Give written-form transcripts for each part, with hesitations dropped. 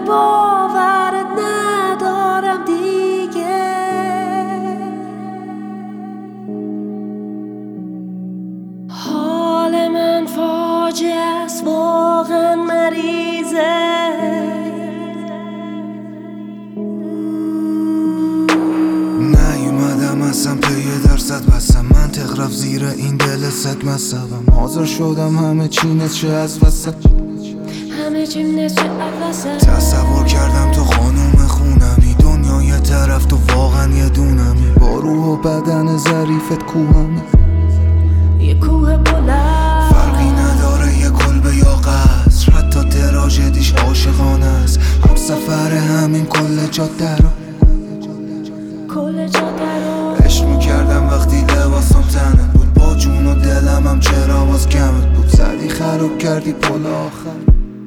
باورت ندارم دیگه. حال من فاجعه است، واقعا مریضه. نیومدم اصلا پی درصد بستم، منطق رفت زیر این دل سگ مصبم. حاضر شدم همه چی نشه از وسط، همه چیم نشه عوضه. تصور کردم تو خانوم خونمی، دنیای طرف تو واقعا یه دونمی. با روح و بدن ظریفت کوهمی، یه کوه بلند. فرقی نداره یه کلبه یا قصر، حتی تراژدیش عاشقانه است. هم سفر همین کل جاده رو، کل جاده رو عشق میکردم وقتی لباسم تنت بود. با جون و دلم هم چرا باز کمت بود. زدی خراب کردی پل آخر.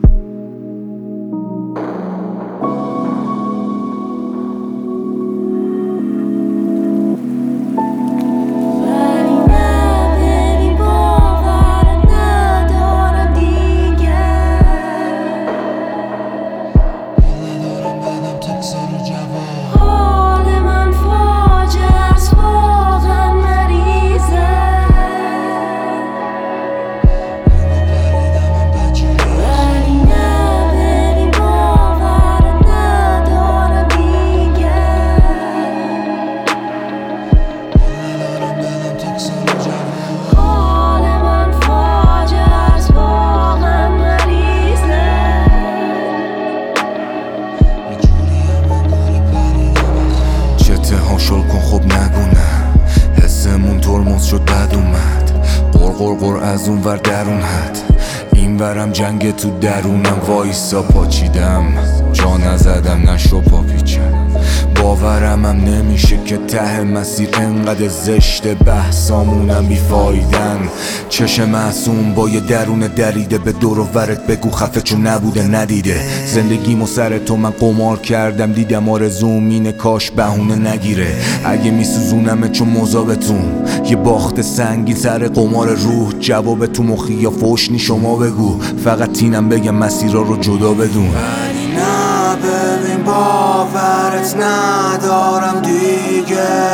شل کن خب نگو نه، حسمون ترمز شد بد اومد. قرقر از اون ور درون حد، این ورم جنگ تو درونم. وایسا پاچیدم، جا نزدم نشو پاپیچم. باورم هم نمیشه که ته مسیر انقدر زشته، بحثامونم بیفایدن. چشم معصوم با یه درون دریده، به دور و ورت بگو خفه چون نبوده ندیده. زندگیمو سر تو من قمار کردم، دیدم آرزوم اینه کاش بهونه نگیره. اگه میسوزونمه چون مذابتون، یه باخت سنگین سر قمار روح. جواب تو مخی یا فوشنی شما بگو، فقط تینم بگم مسیرها رو جدا بدون. ولی نه ببین باورت ندارم دیگه.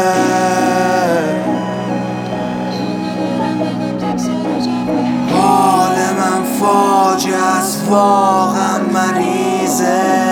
حال من فاجعه است، واقعا مریضه.